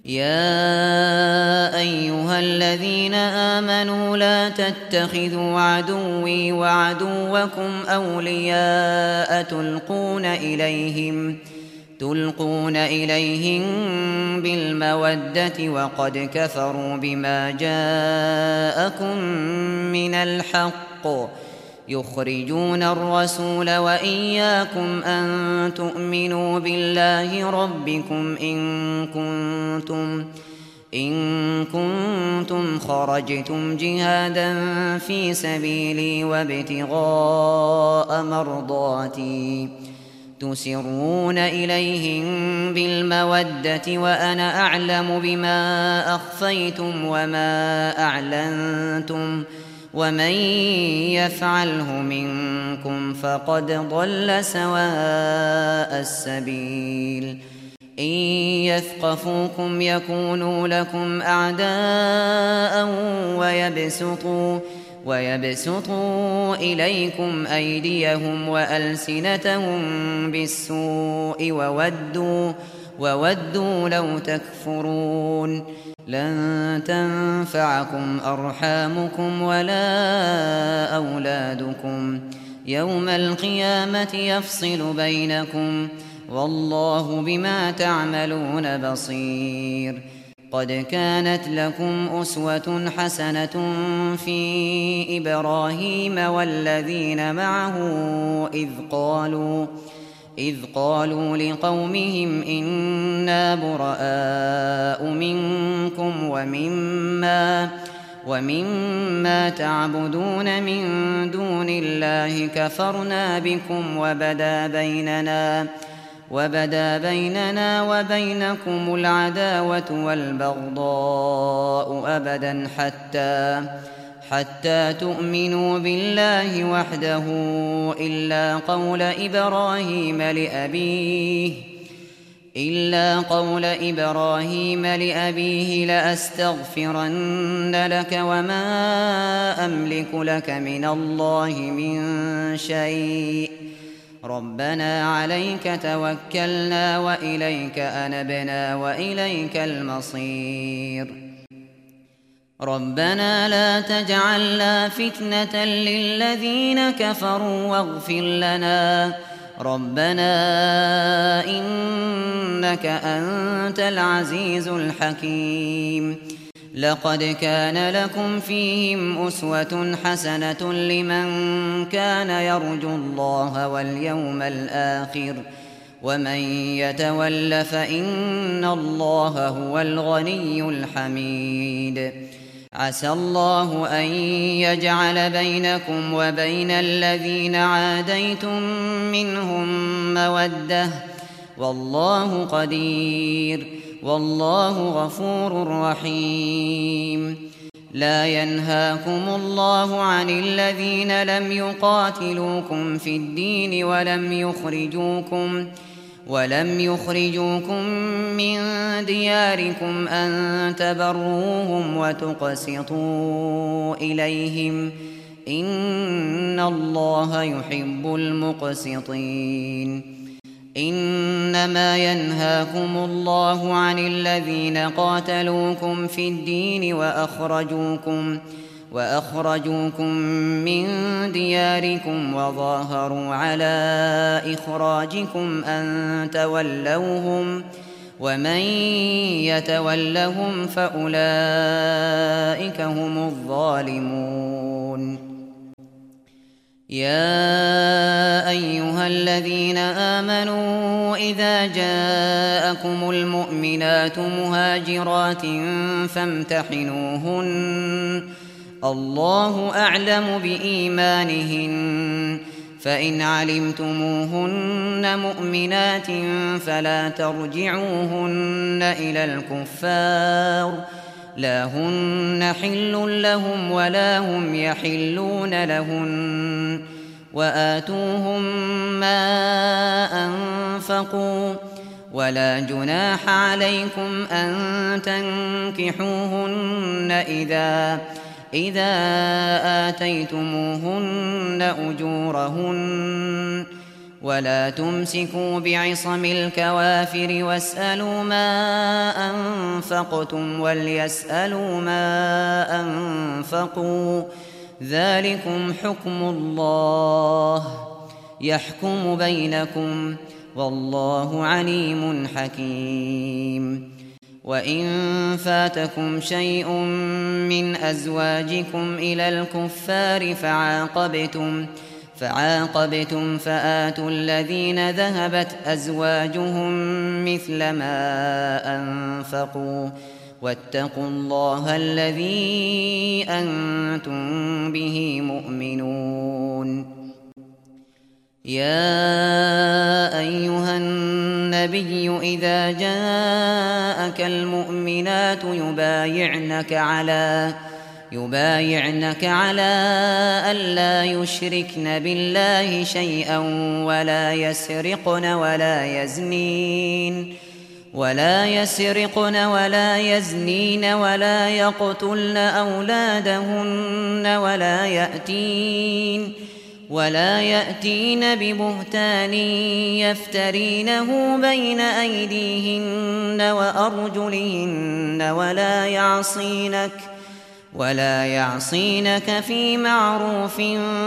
يا أيها الذين آمنوا لا تتخذوا عدوي وعدوكم أولياء تلقون إليهم بالمودة وقد كفروا بما جاءكم من الحق يخرجون الرسول وإياكم أن تؤمنوا بالله ربكم إن كنتم خرجتم جهادا في سبيلي وابتغاء مرضاتي تسرون إليهم بالمودة وأنا أعلم بما أخفيتم وما أعلنتم ومن يفعله منكم فقد ضل سواء السبيل إن يثقفوكم يكونوا لكم أعداء ويبسطوا إليكم أيديهم وألسنتهم بالسوء وودوا لو تكفرون لن تنفعكم أرحامكم ولا أولادكم يوم القيامة يفصل بينكم والله بما تعملون بصير قد كانت لكم أسوة حسنة في إبراهيم والذين معه إذ قالوا لقومهم إنا براء منكم ومما تعبدون من دون الله كفرنا بكم وبدا بيننا وبينكم العداوة والبغضاء أبدا حتى تؤمنوا بالله وحده إلا قول إبراهيم لأبيه لأستغفرن لك وما أملك لك من الله من شيء ربنا عليك توكلنا وإليك أنبنا وإليك المصير ربنا لا تجعلنا فتنة للذين كفروا واغفر لنا ربنا إنك أنت العزيز الحكيم لقد كان لكم فيهم أسوة حسنة لمن كان يرجو الله واليوم الآخر ومن يتول فإن الله هو الغني الحميد عسى الله أن يجعل بينكم وبين الذين عاديتم منهم مودة والله قدير والله غفور رحيم لا ينهاكم الله عن الذين لم يقاتلوكم في الدين ولم يخرجوكم من دياركم أن تبروهم وتقسطوا إليهم إن الله يحب المقسطين إنما ينهاكم الله عن الذين قاتلوكم في الدين وأخرجوكم من دياركم وظاهروا على إخراجكم أن تولوهم ومن يتولهم فأولئك هم الظالمون يا أيها الذين آمنوا إذا جاءكم المؤمنات مهاجرات فامتحنوهن الله أعلم بإيمانهن فإن علمتموهن مؤمنات فلا ترجعوهن إلى الكفار لا هن حل لهم ولا هم يحلون لهن وآتوهم ما أنفقوا ولا جناح عليكم أن تنكحوهن إذا آتيتموهن أجورهن ولا تمسكوا بعصم الكوافر واسألوا ما أنفقتم وليسألوا ما أنفقوا ذلكم حكم الله يحكم بينكم والله عليم حكيم. وإن فاتكم شيء من أزواجكم إلى الكفار فعاقبتم فآتوا الذين ذهبت أزواجهم مثل ما أنفقوا واتقوا الله الذي أنتم به مؤمنون. يا أيها النبي إذا جاءك المؤمنات يبايعنك على ألا يشركن بالله شيئا ولا يسرقن ولا يزنين ولا يقتلن أولادهن ولا يأتين ببهتان يفترينه بين أيديهن وأرجلهن ولا يعصينك في معروف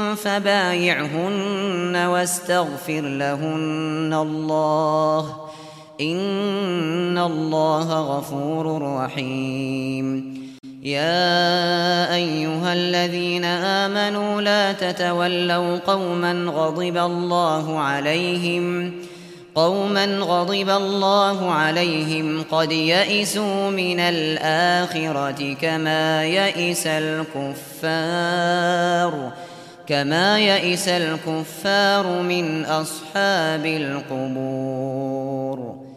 فبايعهن واستغفر لهن الله إن الله غفور رحيم. يا أيها الذين آمنوا لا تتولوا قوما غضب الله عليهم قد يئسوا من الآخرة كما يئس الكفار من أصحاب القبور.